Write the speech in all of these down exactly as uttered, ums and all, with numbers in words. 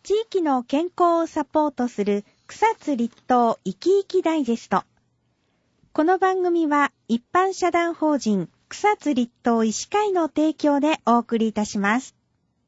地域の健康をサポートする草津立東いきいきダイジェスト。この番組は一般社団法人草津立東医師会の提供でお送りいたします。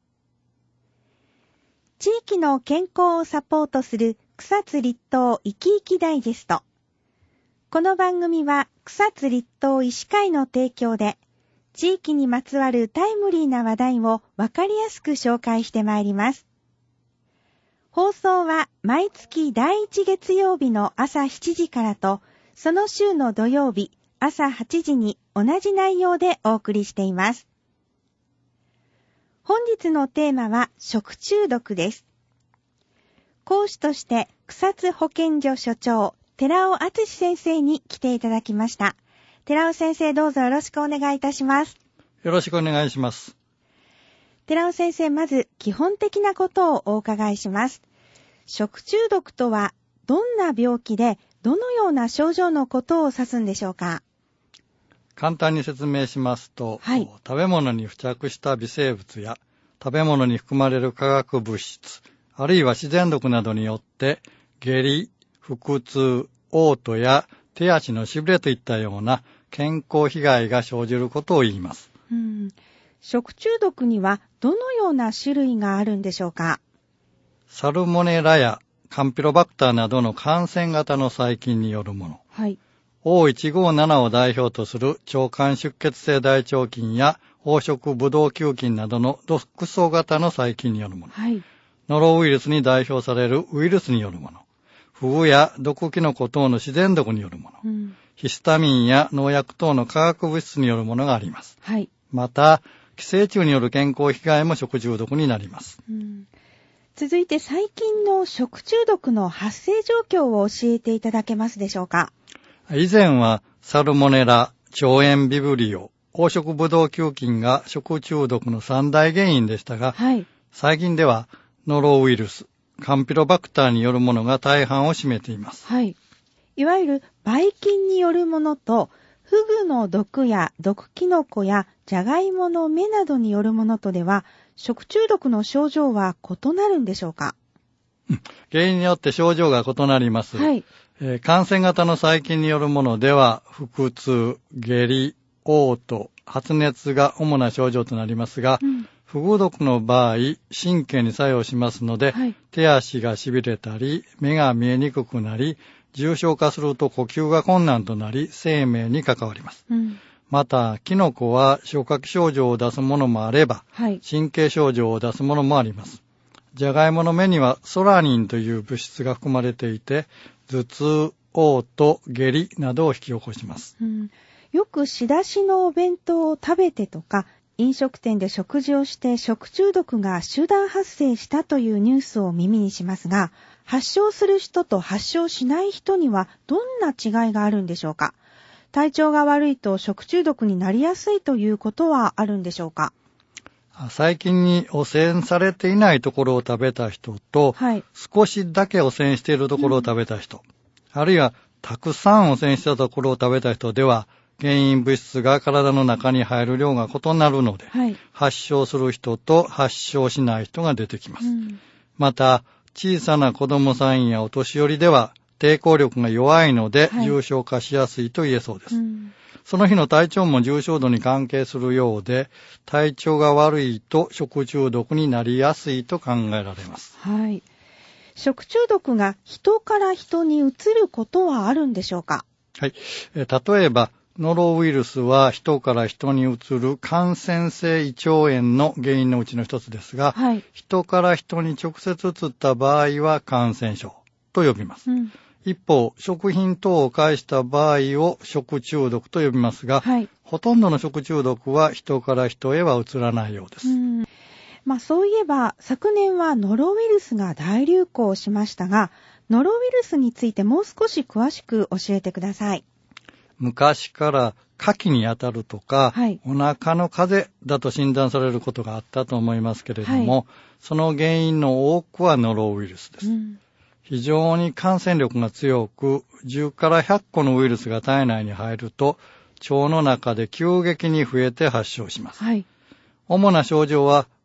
地域の健康をサポートする草津立東いきいきダイジェスト。この番組は草津立東医師会の提供で地域にまつわるタイムリーな話題をわかりやすく紹介してまいります。放送は毎月だいいち月曜日の朝しちじからと、その週の土曜日朝はちじに同じ内容でお送りしています。本日のテーマは食中毒です。講師として草津保健所所長、寺尾敦先生に来ていただきました。寺尾先生、どうぞよろしくお願いいたします。 よろしくお願いします。 寺尾先生、まず基本的なことをお伺いします。食中毒とはどんな病気でどのような症状のことを指すんでしょうか？ 簡単に説明しますと、 はい、 食べ物に付着した微生物や食べ物に含まれる化学物質、あるいは自然毒などによって下痢、腹痛、嘔吐や手足のしびれといったような健康被害が生じることを言います。 うん、食中毒にはどのような種類があるんでしょうか？ サルモネラやカンピロバクターなどの感染型の細菌によるもの、 はい、 オーいちごーなな を代表とする腸管出血性大腸菌や黄色ブドウ球菌などの毒素型の細菌によるもの、 はい、 ノロウイルスに代表されるウイルスによるもの、フグや毒キノコ等の自然毒によるもの、うん、ヒスタミンや農薬等の化学物質によるものがあります。 はい、 また、寄生虫による健康被害も食中毒になります。 うん、続いて最近の食中毒の発生状況を教えていただけますでしょうか？ 以前はサルモネラ、腸炎ビブリオ、黄色ブドウ球菌が食中毒の三大原因でしたが、はい、最近ではノロウイルス、カンピロバクターによるものが大半を占めています。 はい。いわゆるばい菌によるものと、フグの毒や毒キノコやジャガイモの芽などによるものとでは、食中毒の症状は異なるんでしょうか？ 原因によって症状が異なります。はい。えー、感染型の細菌によるものでは、腹痛、下痢、嘔吐、発熱が主な症状となりますが、うん、フグ毒の場合、神経に作用しますので、はい、手足がしびれたり、目が見えにくくなり、重症化すると呼吸が困難となり、生命に関わります。うん、また、キノコは消化器症状を出すものもあれば、はい、神経症状を出すものもあります。ジャガイモの芽にはソラニンという物質が含まれていて、頭痛、嘔吐、下痢などを引き起こします。 うん、よく仕出しのお弁当を食べてとか、飲食店で食事をして食中毒が集団発生したというニュースを耳にしますが、発症する人と発症しない人にはどんな違いがあるんでしょうか？体調が悪いと食中毒になりやすいということはあるんでしょうか？ 最近に汚染されていないところを食べた人と、はい、少しだけ汚染しているところを食べた人、うん、あるいはたくさん汚染したところを食べた人では、原因物質が体の中に入る量が異なるので、はい、発症する人と発症しない人が出てきます。うん、また、小さな子供さんやお年寄りでは抵抗力が弱いので、はい、重症化しやすいと言えそうです。うん、その日の体調も重症度に関係するようで、体調が悪いと食中毒になりやすいと考えられます。 はい。食中毒が人から人に移ることはあるんでしょうか？ はい。え例えば、ノロウイルスは人から人に移る感染性胃腸炎の原因のうちの一つですが、はい、人から人に直接移った場合は感染症と呼びます。うん、一方、食品等を介した場合を食中毒と呼びますが、はい、ほとんどの食中毒は人から人へは移らないようです。 うんまあ、そういえば昨年はノロウイルスが大流行しましたが、ノロウイルスについてもう少し詳しく教えてください。 昔から夏季にあたるとか、はい、お腹の風邪だと診断されることがあったと思いますけれども、はい、その原因の多くはノロウイルスです。うん、非常に感染力が強く、じゅうからひゃっこのウイルスが体内に入ると、腸の中で急激に増えて発症します。はい、主な症状は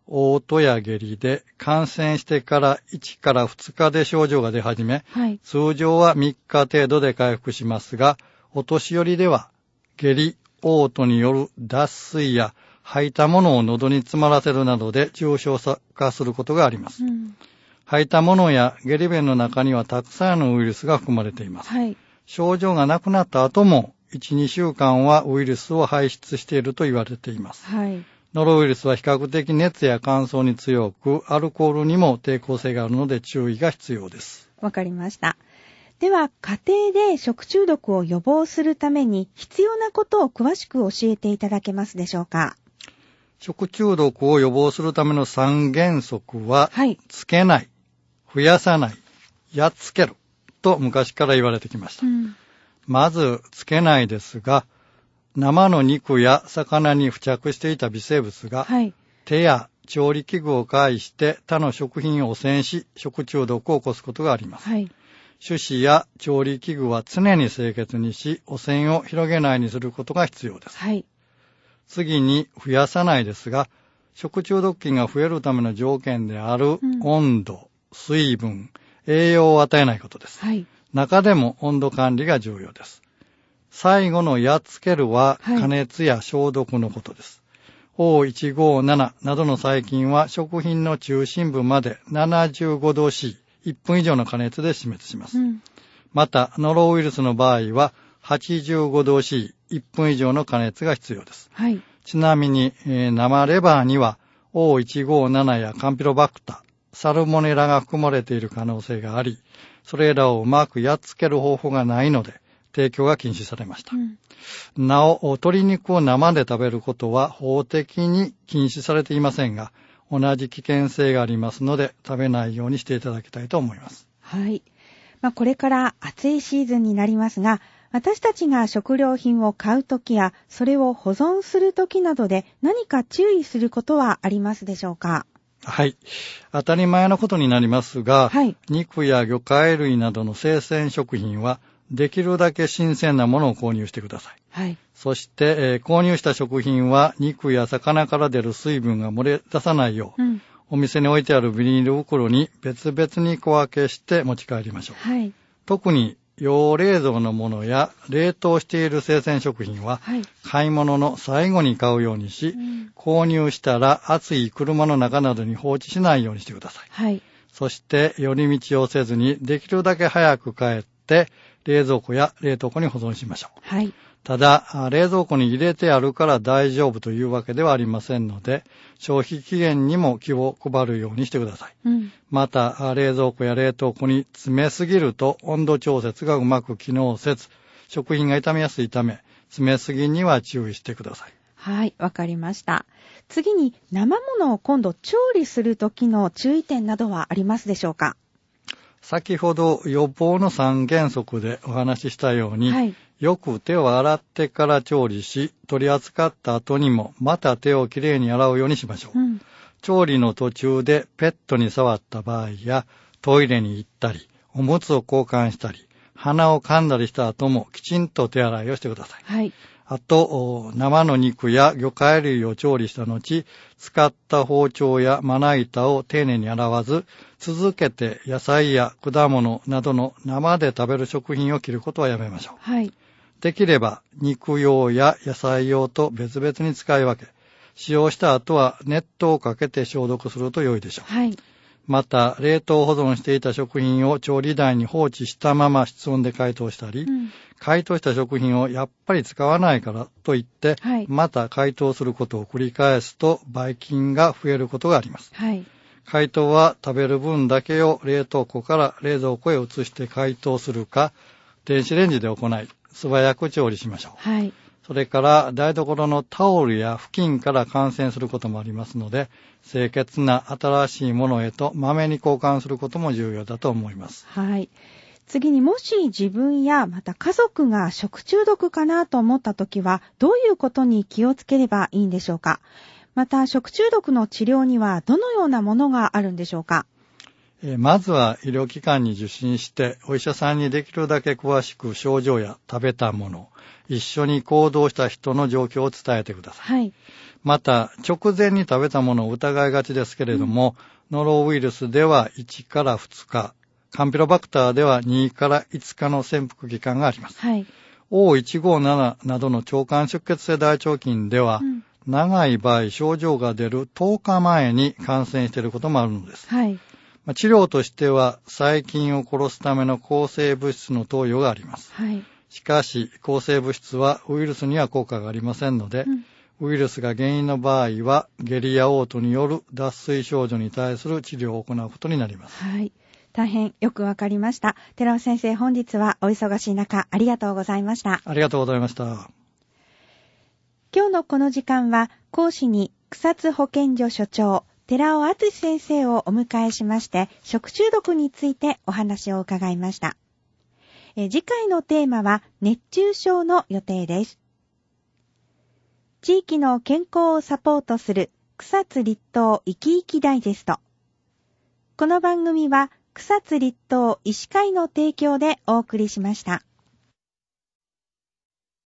嘔吐や下痢で感染してからいちからふつかで症状が出始め、はい、通常はみっか程度で回復しますが、お年寄りでは下痢、嘔吐による脱水や吐いたものを喉に詰まらせるなどで重症化することがあります。うん、吐いたものや下痢便の中にはたくさんのウイルスが含まれています。はい、症状がなくなった後もいち、にしゅうかんはウイルスを排出していると言われています。はい、ノロウイルスは比較的熱や乾燥に強く、アルコールにも抵抗性があるので注意が必要です。 わかりました。では、家庭で食中毒を予防するために必要なことを詳しく教えていただけますでしょうか。 食中毒を予防するための三原則は、はい、つけない、増やさない、やっつけると昔から言われてきました。うん、まず、つけないですが、生の肉や魚に付着していた微生物が、はい、手や調理器具を介して他の食品を汚染し、食中毒を起こすことがあります。はい、手指や調理器具は常に清潔にし、汚染を広げないようにすることが必要です。はい、次に増やさないですが、食中毒菌が増えるための条件である温度、うん、水分、栄養を与えないことです。はい、中でも温度管理が重要です。最後のやっつけるは加熱や消毒のことです。はい、オーいちごーなな などの細菌は食品の中心部までななじゅうごど C、いっぷん以上の加熱で死滅します。うん、また、ノロウイルスの場合ははちじゅうごど C、いっぷん以上の加熱が必要です。はい、ちなみに、えー、生レバーには オーいちごーなな やカンピロバクタ、サルモネラが含まれている可能性があり、それらをうまくやっつける方法がないので、提供が禁止されました。うん、なお、鶏肉を生で食べることは法的に禁止されていませんが、同じ危険性がありますので、食べないようにしていただきたいと思います。 はい。まあ、これから暑いシーズンになりますが、私たちが食料品を買うときや、それを保存するときなどで何か注意することはありますでしょうか？ はい。当たり前のことになりますが、はい、肉や魚介類などの生鮮食品は、できるだけ新鮮なものを購入してください。はい、そして、えー、購入した食品は肉や魚から出る水分が漏れ出さないよう、うん、お店に置いてあるビニール袋に別々に小分けして持ち帰りましょう。はい、特に要冷蔵のものや冷凍している生鮮食品は、はい、買い物の最後に買うようにし、うん、購入したら暑い車の中などに放置しないようにしてください。はい、そして寄り道をせずにできるだけ早く帰って冷蔵庫や冷凍庫に保存しましょう。はい、ただ、冷蔵庫に入れてあるから大丈夫というわけではありませんので、消費期限にも気を配るようにしてください。うん、また、冷蔵庫や冷凍庫に詰めすぎると温度調節がうまく機能せず、食品が傷みやすいため、詰めすぎには注意してください。 はい、わかりました。次に、生ものを今度調理するときの注意点などはありますでしょうか？ 先ほど予防の三原則でお話ししたように、はい、よく手を洗ってから調理し、取り扱った後にもまた手をきれいに洗うようにしましょう。うん、調理の途中でペットに触った場合や、トイレに行ったり、おむつを交換したり、鼻を噛んだりした後もきちんと手洗いをしてください。はい、あと、生の肉や魚介類を調理した後、使った包丁やまな板を丁寧に洗わず、続けて野菜や果物などの生で食べる食品を切ることはやめましょう。はい、できれば肉用や野菜用と別々に使い分け、使用した後は熱湯をかけて消毒すると良いでしょう。はい、また、冷凍保存していた食品を調理台に放置したまま室温で解凍したり、うん、解凍した食品をやっぱり使わないからと言って、はい、また解凍することを繰り返すと、ばい菌が増えることがあります。はい、解凍は食べる分だけを冷凍庫から冷蔵庫へ移して解凍するか、電子レンジで行い、素早く調理しましょう。はい、それから台所のタオルや布巾から感染することもありますので、清潔な新しいものへとまめに交換することも重要だと思います。 はい。次に、もし自分やまた家族が食中毒かなと思ったときは、どういうことに気をつければいいんでしょうか？また、食中毒の治療にはどのようなものがあるんでしょうか？ えー、まずは医療機関に受診して、お医者さんにできるだけ詳しく症状や食べたもの、一緒に行動した人の状況を伝えてください。はい、また、直前に食べたものを疑いがちですけれども、うん、ノロウイルスではいちからふつか、カンピロバクターではにからいつかの潜伏期間があります。はい、オーいちごーなな などの腸管出血性大腸菌では、うん、長い場合症状が出るとおかまえに感染していることもあるのです。はい、治療としては細菌を殺すための抗生物質の投与があります。はい、しかし抗生物質はウイルスには効果がありませんので、うん、ウイルスが原因の場合は下痢や嘔吐による脱水症状に対する治療を行うことになります。 はい、大変よくわかりました。寺尾先生、本日はお忙しい中ありがとうございました。 ありがとうございました。 今日のこの時間は講師に草津保健所所長寺尾敦先生をお迎えしまして、食中毒についてお話を伺いました。え次回のテーマは熱中症の予定です。地域の健康をサポートする草津立東いきいきダイジェスト。この番組は草津立東医師会の提供でお送りしました。